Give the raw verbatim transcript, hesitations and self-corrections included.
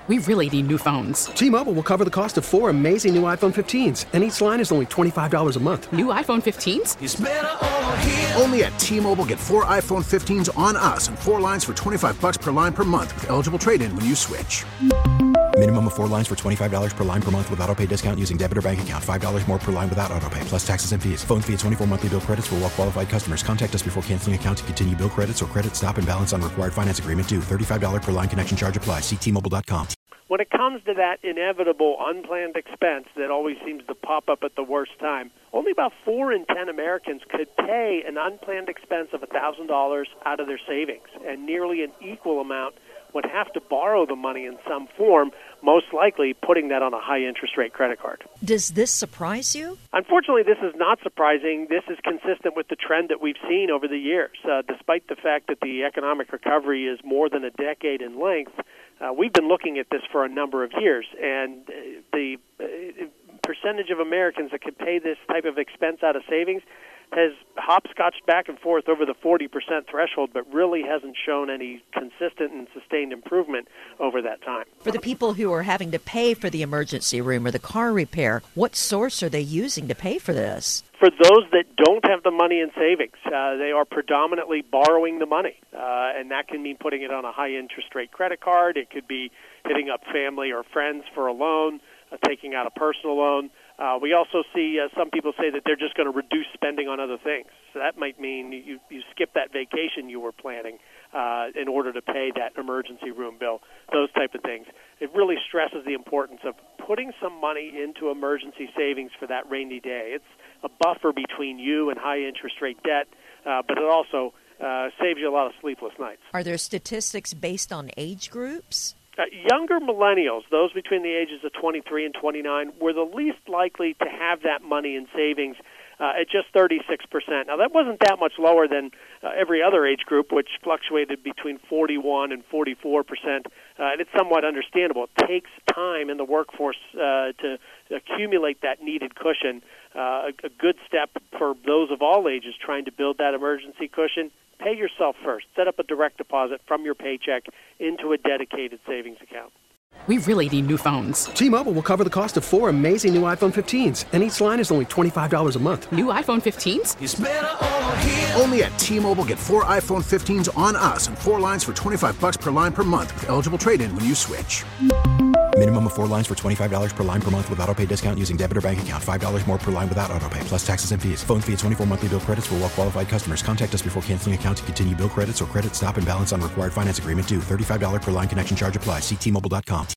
We really need new phones. T-Mobile will cover the cost of four amazing new iPhone fifteens, and each line is only twenty-five dollars a month. New iPhone fifteens? It's better over here. Only at T-Mobile, get four iPhone fifteens on us and four lines for twenty-five dollars per line per month with eligible trade-in when you switch. Minimum of four lines for twenty-five dollars per line per month with autopay discount using debit or bank account. five dollars more per line without autopay, plus taxes and fees. Phone fee at twenty-four monthly bill credits for well-qualified customers. Contact us before canceling account to continue bill credits or credit stop and balance on required finance agreement due. thirty-five dollars per line connection charge applies. See T Mobile dot com. When it comes to that inevitable unplanned expense that always seems to pop up at the worst time, only about four in ten Americans could pay an unplanned expense of one thousand dollars out of their savings, and nearly an equal amount would have to borrow the money in some form, most likely putting that on a high-interest rate credit card. Does this surprise you? Unfortunately, this is not surprising. This is consistent with the trend that we've seen over the years. Uh, despite the fact that the economic recovery is more than a decade in length, uh, we've been looking at this for a number of years, and uh, the uh, percentage of Americans that could pay this type of expense out of savings has hopscotched back and forth over the forty percent threshold, but really hasn't shown any consistent and sustained improvement over that time. For the people who are having to pay for the emergency room or the car repair, what source are they using to pay for this? For those that don't have the money in savings, uh, they are predominantly borrowing the money, uh, and that can mean putting it on a high-interest rate credit card. It could be hitting up family or friends for a loan, uh, taking out a personal loan. Uh, we also see uh, some people say that they're just going to reduce spending on other things. So that might mean you, you skip that vacation you were planning uh, in order to pay that emergency room bill, those type of things. It really stresses the importance of putting some money into emergency savings for that rainy day. It's a buffer between you and high-interest rate debt, uh, but it also uh, saves you a lot of sleepless nights. Are there statistics based on age groups? Uh, younger millennials, those between the ages of twenty-three and twenty-nine, were the least likely to have that money in savings uh, at just thirty-six percent. Now, that wasn't that much lower than uh, every other age group, which fluctuated between forty-one and forty-four percent, uh, and it's somewhat understandable. It takes time in the workforce uh, to accumulate that needed cushion. Uh, a, a good step for those of all ages trying to build that emergency cushion: pay yourself first. Set up a direct deposit from your paycheck into a dedicated savings account. We really need new phones. T-Mobile will cover the cost of four amazing new iPhone fifteens, and each line is only twenty-five dollars a month. New iPhone fifteens? It's better over here. Only at T-Mobile, get four iPhone fifteens on us and four lines for twenty-five dollars per line per month with eligible trade-in when you switch. Minimum of four lines for twenty-five dollars per line per month with autopay discount using debit or bank account. five dollars more per line without autopay, plus taxes and fees. Phone fee at twenty-four monthly bill credits for well-qualified customers. Contact us before canceling account to continue bill credits or credit stop and balance on required finance agreement due. thirty-five dollars per line connection charge applies. See T Mobile dot com.